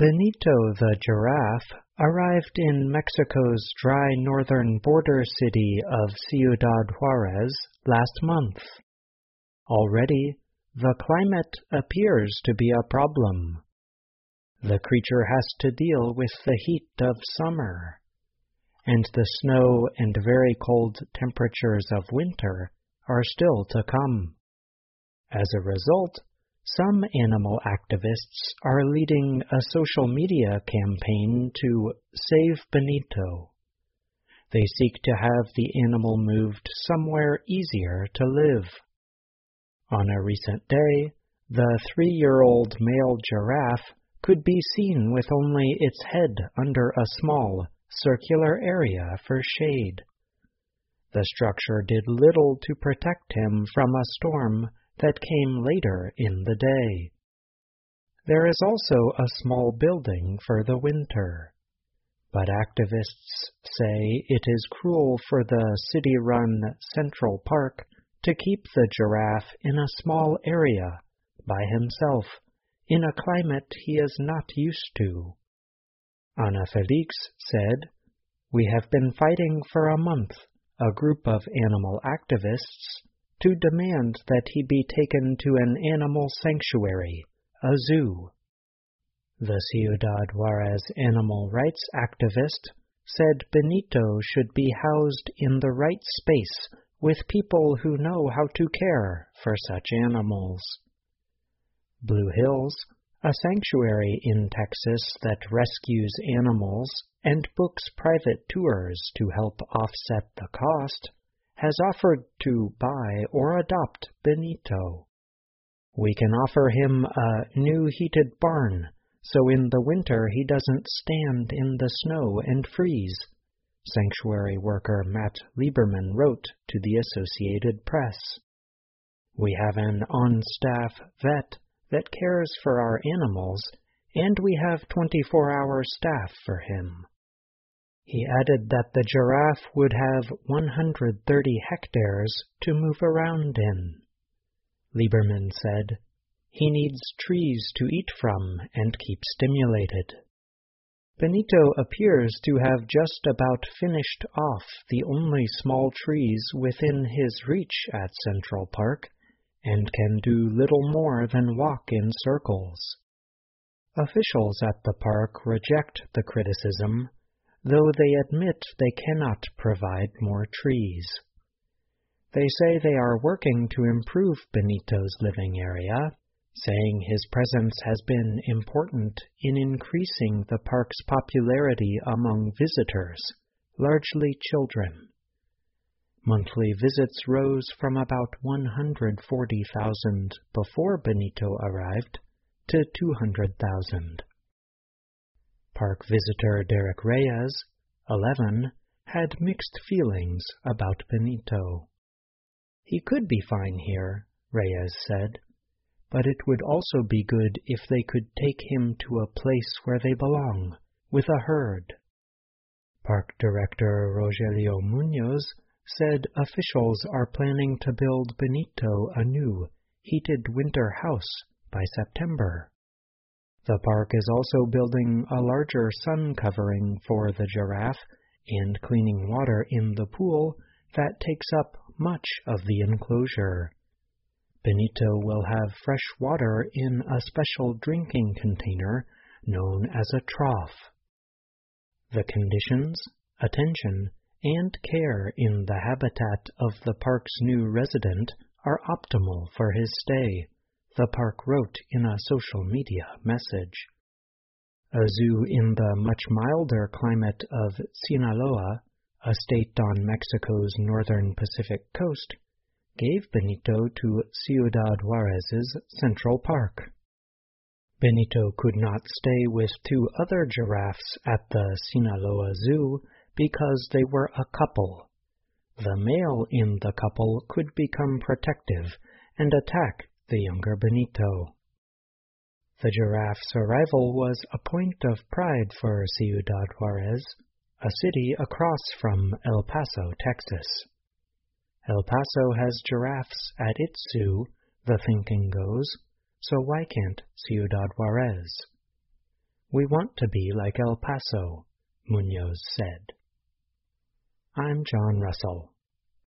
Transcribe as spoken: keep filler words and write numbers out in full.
Benito the giraffe arrived in Mexico's dry northern border city of Ciudad Juarez last month. Already, the climate appears to be a problem. The creature has to deal with the heat of summer, and the snow and very cold temperatures of winter are still to come. As a result, some animal activists are leading a social media campaign to save Benito. They seek to have the animal moved somewhere easier to live. On a recent day, the three-year-old male giraffe could be seen with only its head under a small, circular area for shade. The structure did little to protect him from a storm that came later in the day. There is also a small building for the winter, but activists say it is cruel for the city-run Central Park to keep the giraffe in a small area by himself in a climate he is not used to. Ana Felix said, "We have been fighting for a month, a group of animal activists, to demand that he be taken to an animal sanctuary, a zoo." The Ciudad Juarez animal rights activist said Benito should be housed in the right space with people who know how to care for such animals. Blue Hills, a sanctuary in Texas that rescues animals and books private tours to help offset the cost, has offered to buy or adopt Benito. "We can offer him a new heated barn, so in the winter he doesn't stand in the snow and freeze," sanctuary worker Matt Lieberman wrote to the Associated Press. "We have an on-staff vet that cares for our animals, and we have twenty-four hour staff for him." He added that the giraffe would have one hundred thirty hectares to move around in. Lieberman said, "He needs trees to eat from and keep stimulated." Benito appears to have just about finished off the only small trees within his reach at Central Park and can do little more than walk in circles. Officials at the park reject the criticism, though they admit they cannot provide more trees. They say they are working to improve Benito's living area, saying his presence has been important in increasing the park's popularity among visitors, largely children. Monthly visits rose from about one hundred forty thousand before Benito arrived to two hundred thousand. Park visitor Derek Reyes, eleven, had mixed feelings about Benito. "He could be fine here," Reyes said, "but it would also be good if they could take him to a place where they belong, with a herd." Park director Rogelio Munoz said officials are planning to build Benito a new, heated winter house by September. The park is also building a larger sun covering for the giraffe and cleaning water in the pool that takes up much of the enclosure. Benito will have fresh water in a special drinking container known as a trough. The conditions, attention, and care in the habitat of the park's new resident are optimal for his stay, the park wrote in a social media message. A zoo in the much milder climate of Sinaloa, a state on Mexico's northern Pacific coast, gave Benito to Ciudad Juarez's Central Park. Benito could not stay with two other giraffes at the Sinaloa Zoo because they were a couple. The male in the couple could become protective and attack the younger Benito. The giraffe's arrival was a point of pride for Ciudad Juarez, a city across from El Paso, Texas. El Paso has giraffes at its zoo, the thinking goes, so why can't Ciudad Juarez? We want to be like El Paso, Munoz said. I'm John Russell.